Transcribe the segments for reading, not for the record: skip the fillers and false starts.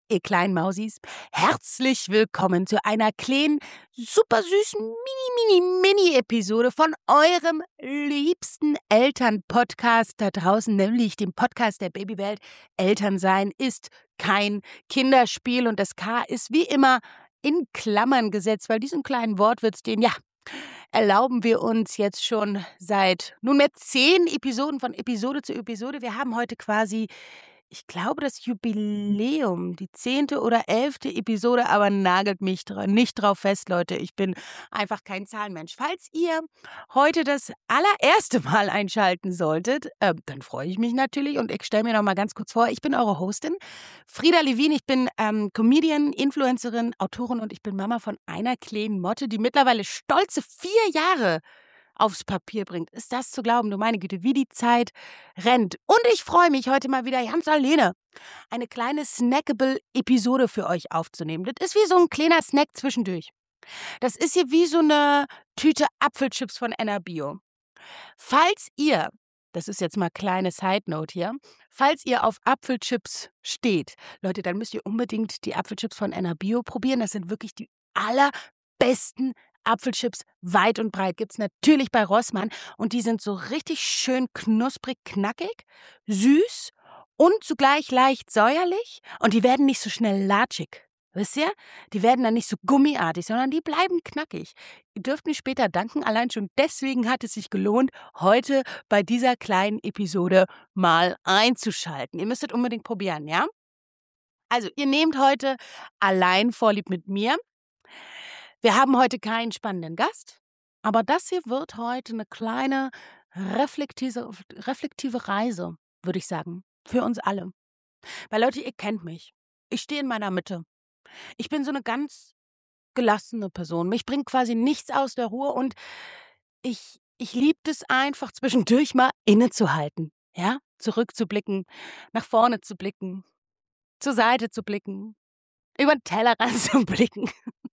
ihr kleinen Mausis. Herzlich willkommen zu einer kleinen, super süßen Mini-Episode von eurem liebsten Elternpodcast da draußen, nämlich dem Podcast der Babywelt. Elternsein ist kein Kinderspiel und das K ist wie immer in Klammern gesetzt, weil diesen kleinen Wortwitz, den, erlauben wir uns jetzt schon seit nunmehr 10 Episoden von Episode zu Episode. Wir haben heute quasi, ich glaube, das Jubiläum, die 10. oder 11. Episode, aber nagelt mich nicht drauf fest, Leute. Ich bin einfach kein Zahlenmensch. Falls ihr heute das allererste Mal einschalten solltet, dann freue ich mich natürlich und ich stelle mir noch mal ganz kurz vor, ich bin eure Hostin, Frieda Levin. Ich bin Comedian, Influencerin, Autorin und ich bin Mama von einer kleinen Motte, die mittlerweile stolze 4 Jahre aufs Papier bringt. Ist das zu glauben? Du meine Güte, wie die Zeit rennt. Und ich freue mich, heute mal wieder ganz alleine eine kleine snackable-Episode für euch aufzunehmen. Das ist wie so ein kleiner Snack zwischendurch. Das ist hier wie so eine Tüte Apfelchips von Enerbio. Falls ihr, das ist jetzt mal kleine Side-Note hier, falls ihr auf Apfelchips steht, Leute, dann müsst ihr unbedingt die Apfelchips von Enerbio probieren. Das sind wirklich die allerbesten Apfelchips weit und breit. Gibt es natürlich bei Rossmann und die sind so richtig schön knusprig, knackig, süß und zugleich leicht säuerlich und die werden nicht so schnell latschig. Wisst ihr? Die werden dann nicht so gummiartig, sondern die bleiben knackig. Ihr dürft mir später danken, allein schon deswegen hat es sich gelohnt, heute bei dieser kleinen Episode mal einzuschalten. Ihr müsstet unbedingt probieren, ja? Also, ihr nehmt heute allein Vorlieb mit mir. Wir haben heute keinen spannenden Gast, aber das hier wird heute eine kleine reflektive Reise, würde ich sagen, für uns alle. Weil Leute, ihr kennt mich. Ich stehe in meiner Mitte. Ich bin so eine ganz gelassene Person. Mich bringt quasi nichts aus der Ruhe und ich liebe es einfach, zwischendurch mal innezuhalten, ja? Zurückzublicken, nach vorne zu blicken, zur Seite zu blicken, über den Tellerrand zu blicken.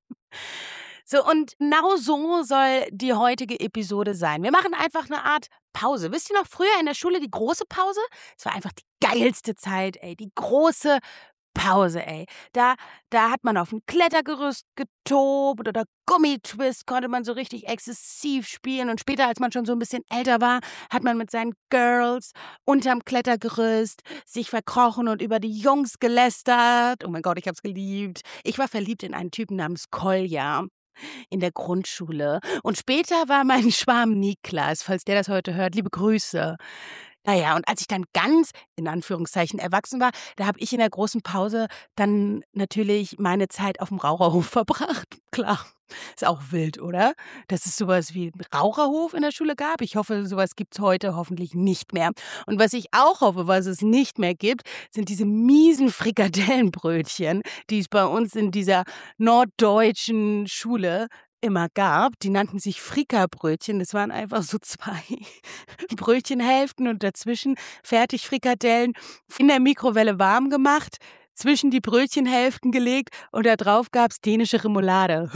So, und genau so soll die heutige Episode sein. Wir machen einfach eine Art Pause. Wisst ihr noch, früher in der Schule die große Pause? Es war einfach die geilste Zeit, ey. Die große Pause, ey. Da hat man auf dem Klettergerüst getobt oder Gummitwist konnte man so richtig exzessiv spielen. Und später, als man schon so ein bisschen älter war, hat man mit seinen Girls unterm Klettergerüst sich verkrochen und über die Jungs gelästert. Oh mein Gott, ich hab's geliebt. Ich war verliebt in einen Typen namens Kolja in der Grundschule. Und später war mein Schwarm Niklas, falls der das heute hört, liebe Grüße. Naja, und als ich dann ganz, in Anführungszeichen, erwachsen war, da habe ich in der großen Pause dann natürlich meine Zeit auf dem Raucherhof verbracht. Klar, ist auch wild, oder? Dass es sowas wie einen Raucherhof in der Schule gab. Ich hoffe, sowas gibt's heute hoffentlich nicht mehr. Und was ich auch hoffe, was es nicht mehr gibt, sind diese miesen Frikadellenbrötchen, die es bei uns in dieser norddeutschen Schule immer gab. Die nannten sich Frikabrötchen. Das waren einfach so 2 Brötchenhälften und dazwischen Fertigfrikadellen in der Mikrowelle warm gemacht, zwischen die Brötchenhälften gelegt und da drauf gab's dänische Remoulade.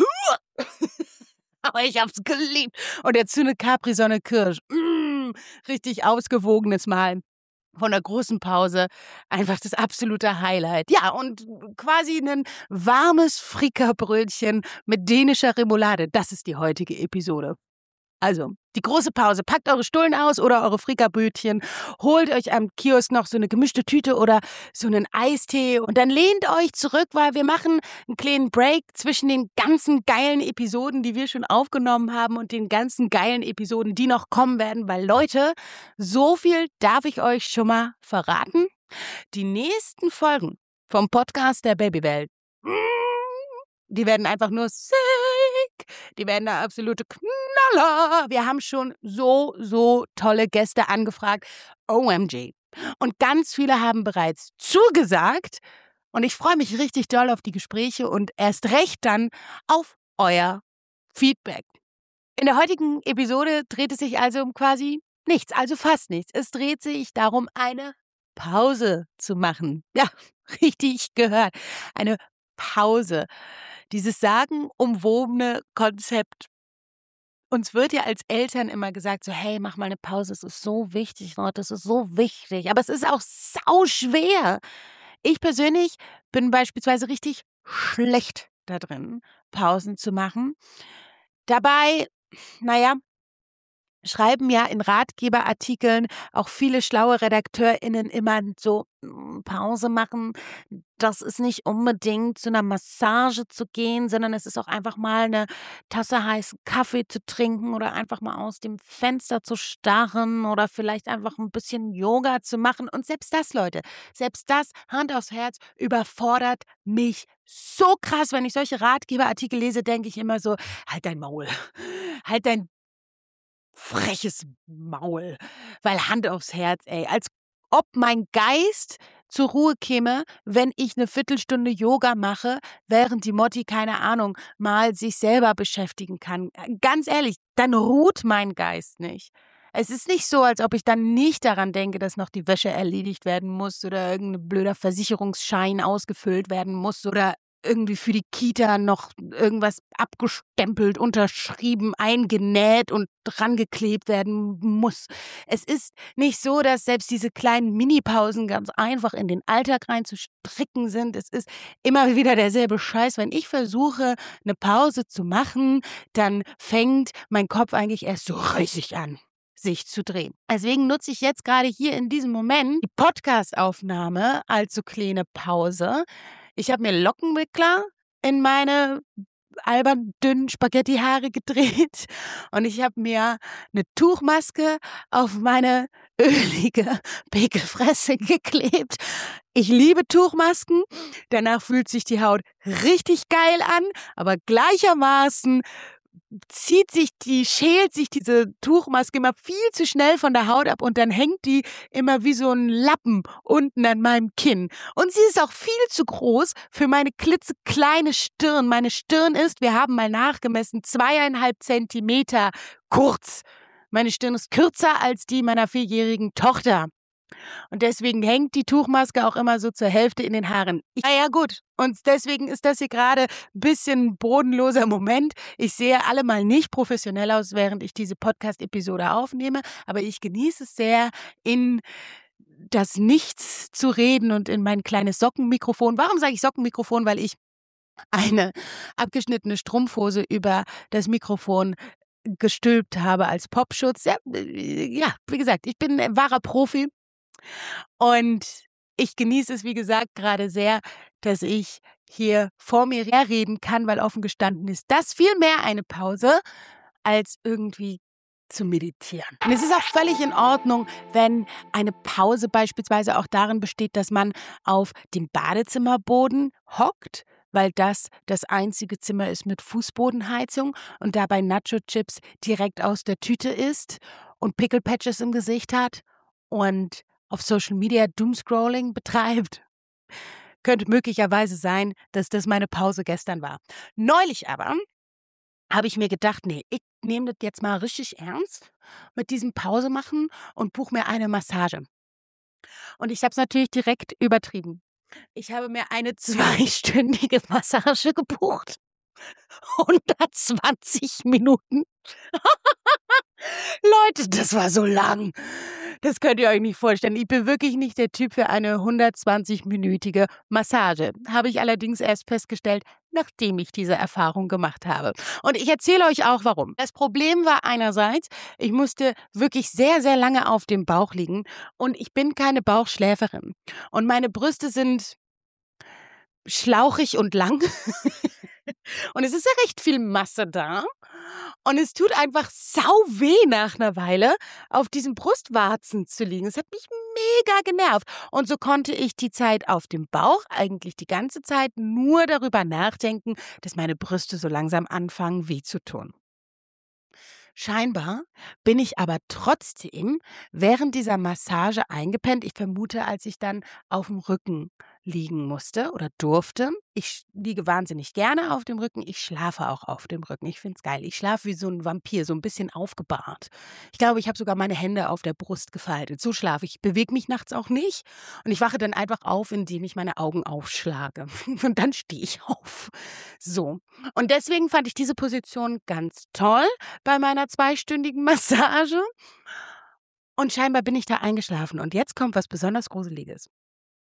Aber ich hab's geliebt. Und dazu eine Capri-Sonne Kirsch. Richtig ausgewogenes Mahl. Von der großen Pause einfach das absolute Highlight. Ja, und quasi ein warmes Frikabrötchen mit dänischer Remoulade. Das ist die heutige Episode. Also, die große Pause. Packt eure Stullen aus oder eure Frikabötchen. Holt euch am Kiosk noch so eine gemischte Tüte oder so einen Eistee. Und dann lehnt euch zurück, weil wir machen einen kleinen Break zwischen den ganzen geilen Episoden, die wir schon aufgenommen haben und den ganzen geilen Episoden, die noch kommen werden. Weil Leute, so viel darf ich euch schon mal verraten. Die nächsten Folgen vom Podcast der Babywelt, die werden einfach nur sick. Die werden da absolute Knaller. Wir haben schon so tolle Gäste angefragt. OMG. Und ganz viele haben bereits zugesagt. Und ich freue mich richtig doll auf die Gespräche und erst recht dann auf euer Feedback. In der heutigen Episode dreht es sich also um quasi nichts, also fast nichts. Es dreht sich darum, eine Pause zu machen. Ja, richtig gehört. Eine Pause. Dieses sagenumwobene Konzept. Uns wird ja als Eltern immer gesagt, so hey, mach mal eine Pause, es ist so wichtig, Leute, das ist so wichtig. Aber es ist auch sau schwer. Ich persönlich bin beispielsweise richtig schlecht da drin, Pausen zu machen. Dabei, naja, schreiben ja in Ratgeberartikeln auch viele schlaue RedakteurInnen immer so, Pause machen. Das ist nicht unbedingt zu einer Massage zu gehen, sondern es ist auch einfach mal eine Tasse heißen Kaffee zu trinken oder einfach mal aus dem Fenster zu starren oder vielleicht einfach ein bisschen Yoga zu machen. Und selbst das, Leute, selbst das, Hand aufs Herz, überfordert mich so krass. Wenn ich solche Ratgeberartikel lese, denke ich immer so, halt dein Maul, halt dein freches Maul. Weil Hand aufs Herz, ey, als ob mein Geist zur Ruhe käme, wenn ich eine Viertelstunde Yoga mache, während die Motti, keine Ahnung, mal sich selber beschäftigen kann. Ganz ehrlich, dann ruht mein Geist nicht. Es ist nicht so, als ob ich dann nicht daran denke, dass noch die Wäsche erledigt werden muss oder irgendein blöder Versicherungsschein ausgefüllt werden muss oder irgendwie für die Kita noch irgendwas abgestempelt, unterschrieben, eingenäht und dran geklebt werden muss. Es ist nicht so, dass selbst diese kleinen Minipausen ganz einfach in den Alltag reinzustricken sind. Es ist immer wieder derselbe Scheiß. Wenn ich versuche, eine Pause zu machen, dann fängt mein Kopf eigentlich erst so richtig an, sich zu drehen. Deswegen nutze ich jetzt gerade hier in diesem Moment die Podcast-Aufnahme als so kleine Pause. Ich habe mir Lockenwickler in meine albern dünnen Spaghetti-Haare gedreht und ich habe mir eine Tuchmaske auf meine ölige Pekelfresse geklebt. Ich liebe Tuchmasken. Danach fühlt sich die Haut richtig geil an, aber gleichermaßen schält sich diese Tuchmaske immer viel zu schnell von der Haut ab und dann hängt die immer wie so ein Lappen unten an meinem Kinn. Und sie ist auch viel zu groß für meine klitzekleine Stirn. Meine Stirn ist, wir haben mal nachgemessen, 2,5 Zentimeter kurz. Meine Stirn ist kürzer als die meiner 4-jährigen Tochter. Und deswegen hängt die Tuchmaske auch immer so zur Hälfte in den Haaren. Ja gut. Und deswegen ist das hier gerade ein bisschen bodenloser Moment. Ich sehe allemal nicht professionell aus, während ich diese Podcast-Episode aufnehme. Aber ich genieße es sehr, in das Nichts zu reden und in mein kleines Sockenmikrofon. Warum sage ich Sockenmikrofon? Weil ich eine abgeschnittene Strumpfhose über das Mikrofon gestülpt habe als Popschutz. Ja, wie gesagt, ich bin ein wahrer Profi. Und ich genieße es, wie gesagt, gerade sehr, dass ich hier vor mir herreden kann, weil offen gestanden ist das viel mehr eine Pause, als irgendwie zu meditieren. Und es ist auch völlig in Ordnung, wenn eine Pause beispielsweise auch darin besteht, dass man auf dem Badezimmerboden hockt, weil das einzige Zimmer ist mit Fußbodenheizung und dabei Nacho-Chips direkt aus der Tüte isst und Pickle-Patches im Gesicht hat und auf Social Media Doomscrolling betreibt. Könnte möglicherweise sein, dass das meine Pause gestern war. Neulich aber habe ich mir gedacht, nee, ich nehme das jetzt mal richtig ernst mit diesem Pause machen und buche mir eine Massage. Und ich habe es natürlich direkt übertrieben. Ich habe mir eine 2-stündige Massage gebucht. 120 Minuten. Leute, das war so lang. Das könnt ihr euch nicht vorstellen. Ich bin wirklich nicht der Typ für eine 120-minütige Massage. Habe ich allerdings erst festgestellt, nachdem ich diese Erfahrung gemacht habe. Und ich erzähle euch auch, warum. Das Problem war einerseits, ich musste wirklich sehr, sehr lange auf dem Bauch liegen und ich bin keine Bauchschläferin. Und meine Brüste sind schlauchig und lang. Und es ist ja recht viel Masse da. Und es tut einfach sau weh nach einer Weile, auf diesen Brustwarzen zu liegen. Es hat mich mega genervt. Und so konnte ich die Zeit auf dem Bauch eigentlich die ganze Zeit nur darüber nachdenken, dass meine Brüste so langsam anfangen weh zu tun. Scheinbar bin ich aber trotzdem während dieser Massage eingepennt. Ich vermute, als ich dann auf dem Rücken liegen musste oder durfte. Ich liege wahnsinnig gerne auf dem Rücken. Ich schlafe auch auf dem Rücken. Ich finde es geil. Ich schlafe wie so ein Vampir, so ein bisschen aufgebahrt. Ich glaube, ich habe sogar meine Hände auf der Brust gefaltet. So schlafe ich. Ich bewege mich nachts auch nicht. Und ich wache dann einfach auf, indem ich meine Augen aufschlage. Und dann stehe ich auf. So. Und deswegen fand ich diese Position ganz toll bei meiner 2-stündigen Massage. Und scheinbar bin ich da eingeschlafen. Und jetzt kommt was besonders Gruseliges.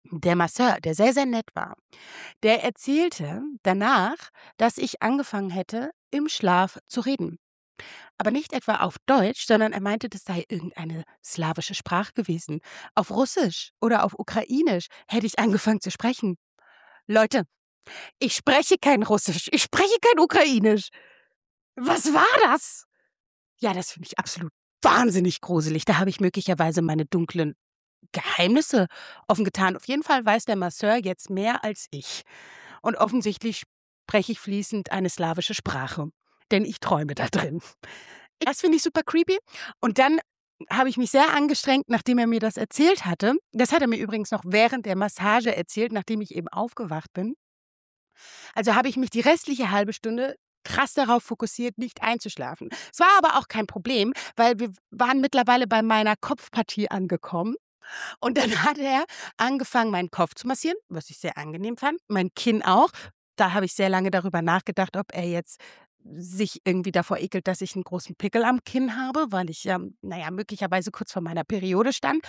der Masseur, der sehr, sehr nett war, der erzählte danach, dass ich angefangen hätte, im Schlaf zu reden. Aber nicht etwa auf Deutsch, sondern er meinte, das sei irgendeine slawische Sprache gewesen. Auf Russisch oder auf Ukrainisch hätte ich angefangen zu sprechen. Leute, ich spreche kein Russisch, ich spreche kein Ukrainisch. Was war das? Ja, das finde ich absolut wahnsinnig gruselig. Da habe ich möglicherweise meine dunklen Geheimnisse offen getan. Auf jeden Fall weiß der Masseur jetzt mehr als ich. Und offensichtlich spreche ich fließend eine slawische Sprache. Denn ich träume da drin. Das finde ich super creepy. Und dann habe ich mich sehr angestrengt, nachdem er mir das erzählt hatte. Das hat er mir übrigens noch während der Massage erzählt, nachdem ich eben aufgewacht bin. Also habe ich mich die restliche halbe Stunde krass darauf fokussiert, nicht einzuschlafen. Es war aber auch kein Problem, weil wir waren mittlerweile bei meiner Kopfpartie angekommen. Und dann hat er angefangen, meinen Kopf zu massieren, was ich sehr angenehm fand. Mein Kinn auch. Da habe ich sehr lange darüber nachgedacht, ob er jetzt sich irgendwie davor ekelt, dass ich einen großen Pickel am Kinn habe, weil ich möglicherweise kurz vor meiner Periode stand.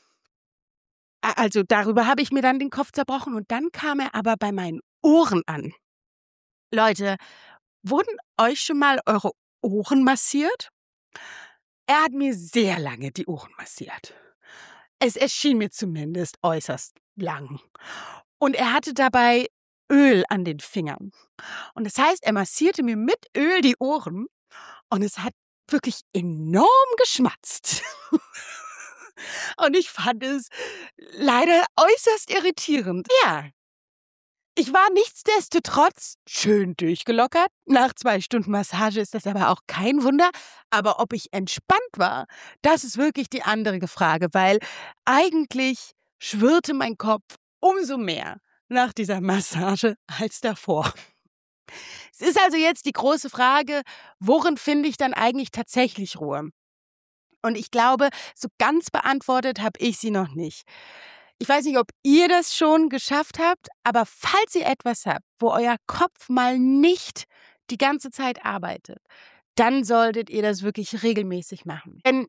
Also darüber habe ich mir dann den Kopf zerbrochen und dann kam er aber bei meinen Ohren an. Leute, wurden euch schon mal eure Ohren massiert? Er hat mir sehr lange die Ohren massiert. Es erschien mir zumindest äußerst lang. Und er hatte dabei Öl an den Fingern. Und das heißt, er massierte mir mit Öl die Ohren und es hat wirklich enorm geschmatzt. Und ich fand es leider äußerst irritierend. Ja, ich war nichtsdestotrotz schön durchgelockert. Nach 2 Stunden Massage ist das aber auch kein Wunder. Aber ob ich entspannt war, das ist wirklich die andere Frage, weil eigentlich schwirrte mein Kopf umso mehr nach dieser Massage als davor. Es ist also jetzt die große Frage, worin finde ich dann eigentlich tatsächlich Ruhe? Und ich glaube, so ganz beantwortet habe ich sie noch nicht. Ich weiß nicht, ob ihr das schon geschafft habt, aber falls ihr etwas habt, wo euer Kopf mal nicht die ganze Zeit arbeitet, dann solltet ihr das wirklich regelmäßig machen. Denn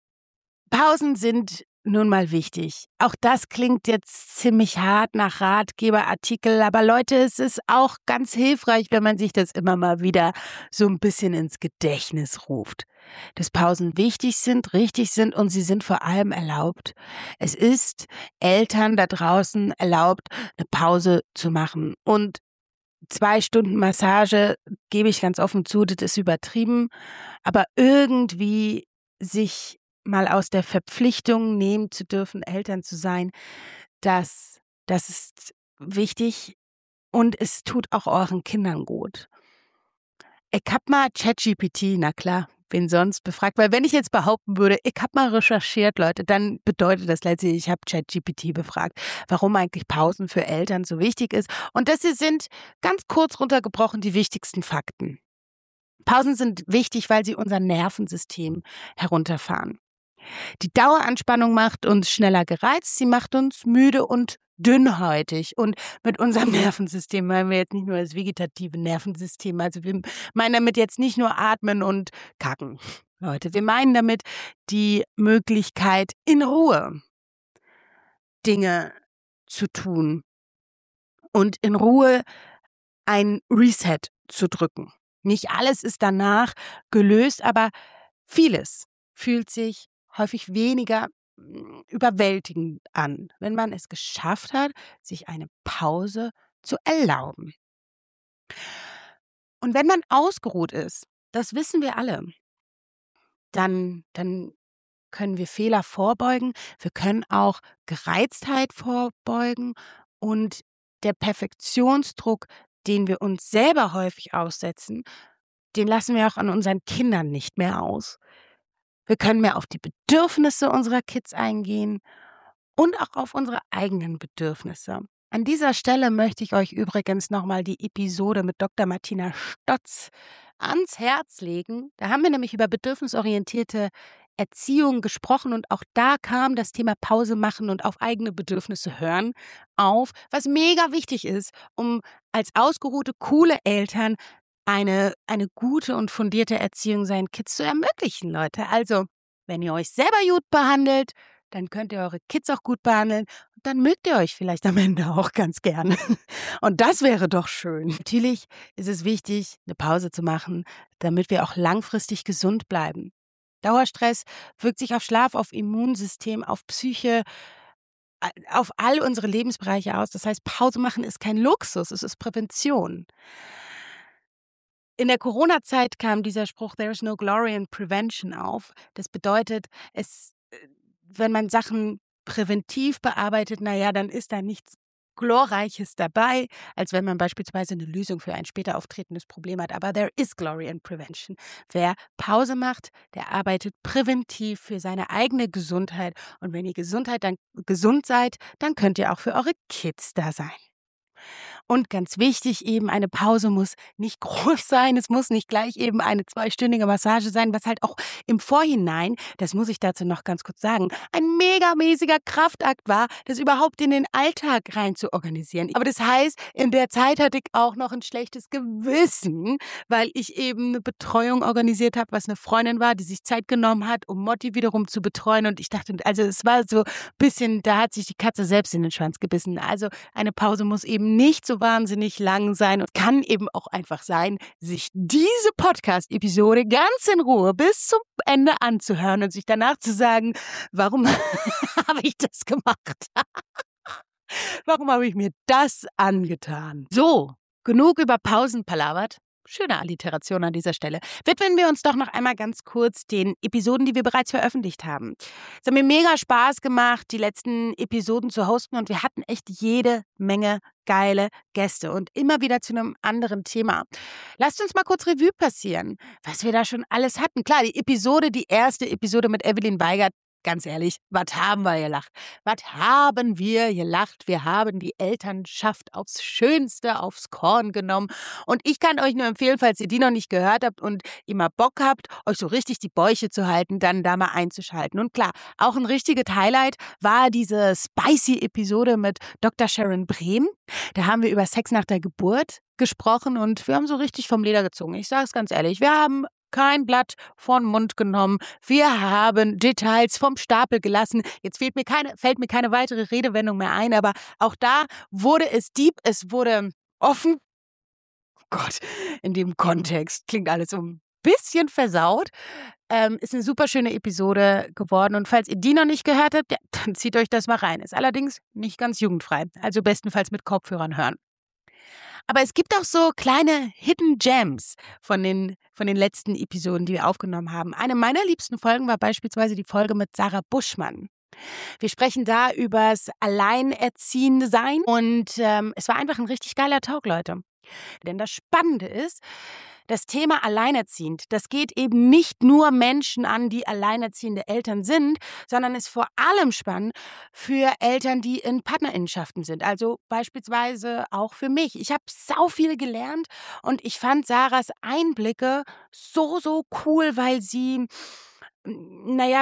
Pausen sind nun mal wichtig. Auch das klingt jetzt ziemlich hart nach Ratgeberartikel, aber Leute, es ist auch ganz hilfreich, wenn man sich das immer mal wieder so ein bisschen ins Gedächtnis ruft. Dass Pausen wichtig sind, richtig sind und sie sind vor allem erlaubt. Es ist Eltern da draußen erlaubt, eine Pause zu machen. Und 2 Stunden Massage, gebe ich ganz offen zu, das ist übertrieben, aber irgendwie sich mal aus der Verpflichtung nehmen zu dürfen, Eltern zu sein, das ist wichtig und es tut auch euren Kindern gut. Ich hab mal ChatGPT, na klar, wen sonst befragt, weil wenn ich jetzt behaupten würde, ich hab mal recherchiert, Leute, dann bedeutet das letztlich, ich habe ChatGPT befragt, warum eigentlich Pausen für Eltern so wichtig ist. Und das hier sind ganz kurz runtergebrochen die wichtigsten Fakten. Pausen sind wichtig, weil sie unser Nervensystem herunterfahren. Die Daueranspannung macht uns schneller gereizt, sie macht uns müde und dünnhäutig. Und mit unserem Nervensystem meinen wir jetzt nicht nur das vegetative Nervensystem, also wir meinen damit jetzt nicht nur atmen und kacken. Leute, wir meinen damit die Möglichkeit, in Ruhe Dinge zu tun und in Ruhe ein Reset zu drücken. Nicht alles ist danach gelöst, aber vieles fühlt sich häufig weniger überwältigend an, wenn man es geschafft hat, sich eine Pause zu erlauben. Und wenn man ausgeruht ist, das wissen wir alle, dann können wir Fehler vorbeugen, wir können auch Gereiztheit vorbeugen und der Perfektionsdruck, den wir uns selber häufig aussetzen, den lassen wir auch an unseren Kindern nicht mehr aus. Wir können mehr auf die Bedürfnisse unserer Kids eingehen und auch auf unsere eigenen Bedürfnisse. An dieser Stelle möchte ich euch übrigens nochmal die Episode mit Dr. Martina Stotz ans Herz legen. Da haben wir nämlich über bedürfnisorientierte Erziehung gesprochen und auch da kam das Thema Pause machen und auf eigene Bedürfnisse hören auf, was mega wichtig ist, um als ausgeruhte, coole Eltern eine gute und fundierte Erziehung seinen Kids zu ermöglichen, Leute. Also, wenn ihr euch selber gut behandelt, dann könnt ihr eure Kids auch gut behandeln und dann mögt ihr euch vielleicht am Ende auch ganz gerne. Und das wäre doch schön. Natürlich ist es wichtig, eine Pause zu machen, damit wir auch langfristig gesund bleiben. Dauerstress wirkt sich auf Schlaf, auf Immunsystem, auf Psyche, auf all unsere Lebensbereiche aus. Das heißt, Pause machen ist kein Luxus, es ist Prävention. In der Corona-Zeit kam dieser Spruch „There is no glory in prevention" auf. Das bedeutet, wenn man Sachen präventiv bearbeitet, dann ist da nichts Glorreiches dabei, als wenn man beispielsweise eine Lösung für ein später auftretendes Problem hat. Aber there is glory in prevention. Wer Pause macht, der arbeitet präventiv für seine eigene Gesundheit. Und wenn ihr gesund seid, dann könnt ihr auch für eure Kids da sein. Und ganz wichtig eben, eine Pause muss nicht groß sein. Es muss nicht gleich eben eine 2-stündige Massage sein, was halt auch im Vorhinein, das muss ich dazu noch ganz kurz sagen, ein megamäßiger Kraftakt war, das überhaupt in den Alltag rein zu organisieren. Aber das heißt, in der Zeit hatte ich auch noch ein schlechtes Gewissen, weil ich eben eine Betreuung organisiert habe, was eine Freundin war, die sich Zeit genommen hat, um Motti wiederum zu betreuen. Und ich dachte, also es war so ein bisschen, da hat sich die Katze selbst in den Schwanz gebissen. Also eine Pause muss eben nicht so wahnsinnig lang sein und kann eben auch einfach sein, sich diese Podcast-Episode ganz in Ruhe bis zum Ende anzuhören und sich danach zu sagen, warum habe ich das gemacht? Warum habe ich mir das angetan? So, genug über Pausen palavert. Schöne Alliteration an dieser Stelle. Widmen wir uns doch noch einmal ganz kurz den Episoden, die wir bereits veröffentlicht haben. Es hat mir mega Spaß gemacht, die letzten Episoden zu hosten und wir hatten echt jede Menge geile Gäste und immer wieder zu einem anderen Thema. Lasst uns mal kurz Revue passieren, was wir da schon alles hatten. Klar, die erste Episode mit Evelyn Weigert, ganz ehrlich, was haben wir gelacht? Was haben wir gelacht? Wir haben die Elternschaft aufs Schönste, aufs Korn genommen. Und ich kann euch nur empfehlen, falls ihr die noch nicht gehört habt und ihr mal Bock habt, euch so richtig die Bäuche zu halten, dann da mal einzuschalten. Und klar, auch ein richtiges Highlight war diese Spicy-Episode mit Dr. Sharon Brehm. Da haben wir über Sex nach der Geburt gesprochen und wir haben so richtig vom Leder gezogen. Ich sage es ganz ehrlich, wir haben kein Blatt von Mund genommen. Wir haben Details vom Stapel gelassen. Jetzt fällt mir keine weitere Redewendung mehr ein, aber auch da wurde es deep, es wurde offen. Oh Gott, in dem Kontext klingt alles so ein bisschen versaut. Ist eine super schöne Episode geworden und falls ihr die noch nicht gehört habt, ja, dann zieht euch das mal rein. Ist allerdings nicht ganz jugendfrei, also bestenfalls mit Kopfhörern hören. Aber es gibt auch so kleine Hidden Gems von den letzten Episoden, die wir aufgenommen haben. Eine meiner liebsten Folgen war beispielsweise die Folge mit Sarah Buschmann. Wir sprechen da übers Alleinerziehendesein und es war einfach ein richtig geiler Talk, Leute. Denn das Spannende ist, das Thema alleinerziehend, das geht eben nicht nur Menschen an, die alleinerziehende Eltern sind, sondern ist vor allem spannend für Eltern, die in Partnerinnenschaften sind. Also beispielsweise auch für mich. Ich habe sau viel gelernt und ich fand Sarahs Einblicke so cool, weil sie, naja,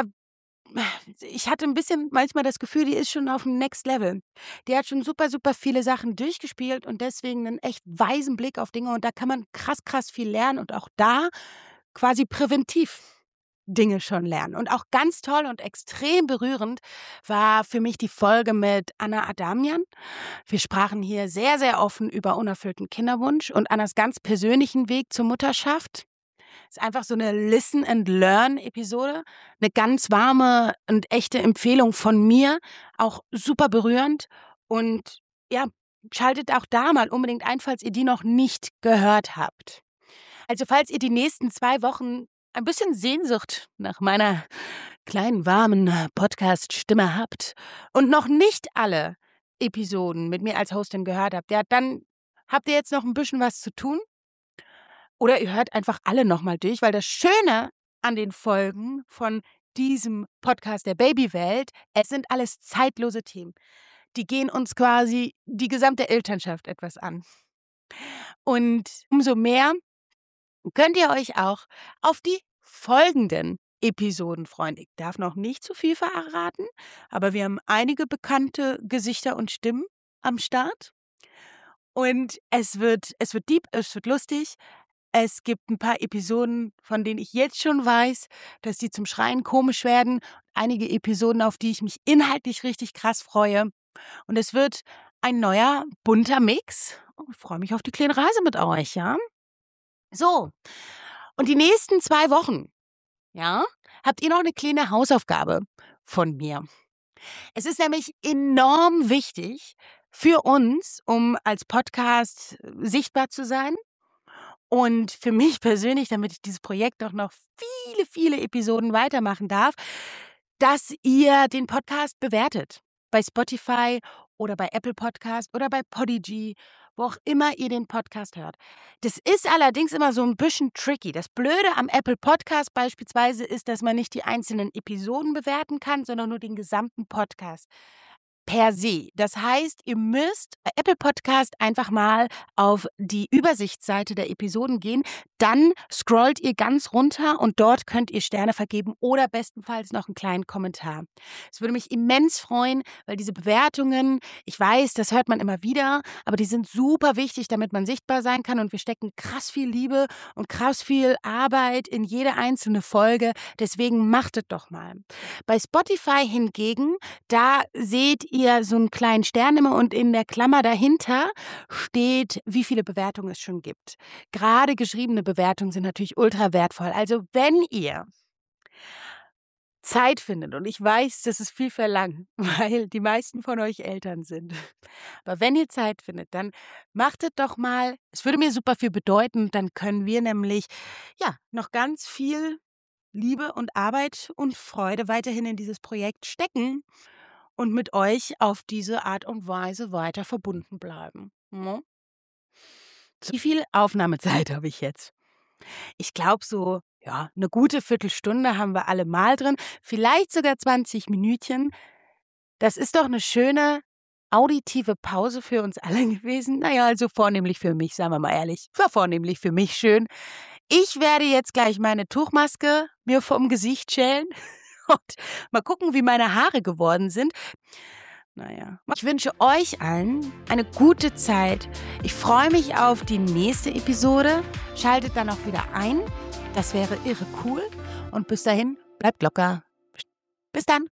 ich hatte ein bisschen manchmal das Gefühl, die ist schon auf dem Next Level. Die hat schon super viele Sachen durchgespielt und deswegen einen echt weisen Blick auf Dinge und da kann man krass viel lernen und auch da quasi präventiv Dinge schon lernen. Und auch ganz toll und extrem berührend war für mich die Folge mit Anna Adamian. Wir sprachen hier sehr offen über unerfüllten Kinderwunsch und Annas ganz persönlichen Weg zur Mutterschaft. Ist einfach so eine Listen-and-Learn-Episode. Eine ganz warme und echte Empfehlung von mir. Auch super berührend. Und ja, schaltet auch da mal unbedingt ein, falls ihr die noch nicht gehört habt. Also falls ihr die nächsten 2 Wochen ein bisschen Sehnsucht nach meiner kleinen, warmen Podcast-Stimme habt und noch nicht alle Episoden mit mir als Hostin gehört habt, ja, dann habt ihr jetzt noch ein bisschen was zu tun. Oder ihr hört einfach alle nochmal durch, weil das Schöne an den Folgen von diesem Podcast der Babywelt, es sind alles zeitlose Themen. Die gehen uns quasi die gesamte Elternschaft etwas an. Und umso mehr könnt ihr euch auch auf die folgenden Episoden freuen. Ich darf noch nicht zu viel verraten, aber wir haben einige bekannte Gesichter und Stimmen am Start. Und es wird deep, es wird lustig. Es gibt ein paar Episoden, von denen ich jetzt schon weiß, dass die zum Schreien komisch werden. Einige Episoden, auf die ich mich inhaltlich richtig krass freue. Und es wird ein neuer, bunter Mix. Ich freue mich auf die kleine Reise mit euch, ja? So, und die nächsten 2 Wochen, ja, habt ihr noch eine kleine Hausaufgabe von mir. Es ist nämlich enorm wichtig für uns, um als Podcast sichtbar zu sein. Und für mich persönlich, damit ich dieses Projekt auch noch viele, viele Episoden weitermachen darf, dass ihr den Podcast bewertet. Bei Spotify oder bei Apple Podcast oder bei Podigy, wo auch immer ihr den Podcast hört. Das ist allerdings immer so ein bisschen tricky. Das Blöde am Apple Podcast beispielsweise ist, dass man nicht die einzelnen Episoden bewerten kann, sondern nur den gesamten Podcast. Per se. Das heißt, ihr müsst bei Apple Podcast einfach mal auf die Übersichtsseite der Episoden gehen. Dann scrollt ihr ganz runter und dort könnt ihr Sterne vergeben oder bestenfalls noch einen kleinen Kommentar. Es würde mich immens freuen, weil diese Bewertungen, ich weiß, das hört man immer wieder, aber die sind super wichtig, damit man sichtbar sein kann und wir stecken krass viel Liebe und krass viel Arbeit in jede einzelne Folge. Deswegen macht es doch mal. Bei Spotify hingegen, da seht ihr so einen kleinen Stern immer und in der Klammer dahinter steht, wie viele Bewertungen es schon gibt. Gerade geschriebene Bewertungen sind natürlich ultra wertvoll. Also wenn ihr Zeit findet, und ich weiß, das ist viel verlangt, weil die meisten von euch Eltern sind. Aber wenn ihr Zeit findet, dann macht es doch mal. Es würde mir super viel bedeuten. Dann können wir nämlich noch ganz viel Liebe und Arbeit und Freude weiterhin in dieses Projekt stecken und mit euch auf diese Art und Weise weiter verbunden bleiben. Ne? Wie viel Aufnahmezeit habe ich jetzt? Ich glaube so, eine gute Viertelstunde haben wir alle mal drin, vielleicht sogar 20 Minütchen. Das ist doch eine schöne auditive Pause für uns alle gewesen. Naja, also vornehmlich für mich, sagen wir mal ehrlich. War vornehmlich für mich schön. Ich werde jetzt gleich meine Tuchmaske mir vom Gesicht schälen und mal gucken, wie meine Haare geworden sind. Naja, ich wünsche euch allen eine gute Zeit. Ich freue mich auf die nächste Episode. Schaltet dann auch wieder ein. Das wäre irre cool. Und bis dahin, bleibt locker. Bis dann.